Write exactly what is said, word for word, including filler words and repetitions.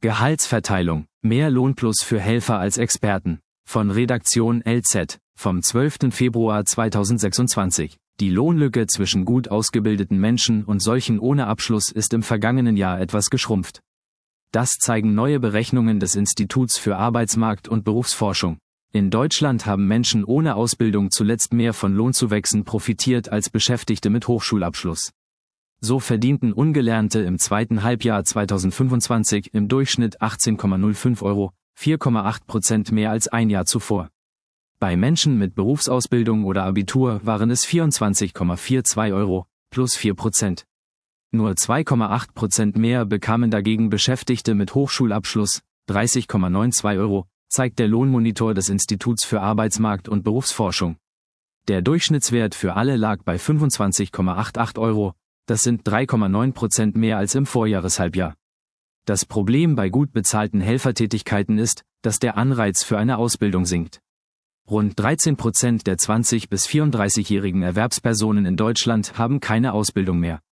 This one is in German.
Gehaltsverteilung, mehr Lohnplus für Helfer als Experten. Von Redaktion L Z, vom zwölften Februar zweitausendsechsundzwanzig. Die Lohnlücke zwischen gut ausgebildeten Menschen und solchen ohne Abschluss ist im vergangenen Jahr etwas geschrumpft. Das zeigen neue Berechnungen des Instituts für Arbeitsmarkt- und Berufsforschung. In Deutschland haben Menschen ohne Ausbildung zuletzt mehr von Lohnzuwächsen profitiert als Beschäftigte mit Hochschulabschluss. So verdienten Ungelernte im zweiten Halbjahr zweitausendfünfundzwanzig im Durchschnitt achtzehn Komma null fünf Euro, vier Komma acht Prozent mehr als ein Jahr zuvor. Bei Menschen mit Berufsausbildung oder Abitur waren es vierundzwanzig Komma zweiundvierzig Euro, plus vier Prozent. Nur zwei Komma acht Prozent mehr bekamen dagegen Beschäftigte mit Hochschulabschluss, dreißig Komma zweiundneunzig Euro, zeigt der Lohnmonitor des Instituts für Arbeitsmarkt- und Berufsforschung. Der Durchschnittswert für alle lag bei fünfundzwanzig Komma achtundachtzig Euro, das sind drei Komma neun Prozent mehr als im Vorjahreshalbjahr. Das Problem bei gut bezahlten Helfertätigkeiten ist, dass der Anreiz für eine Ausbildung sinkt. Rund dreizehn Prozent der zwanzig- bis vierunddreißigjährigen Erwerbspersonen in Deutschland haben keine Ausbildung mehr.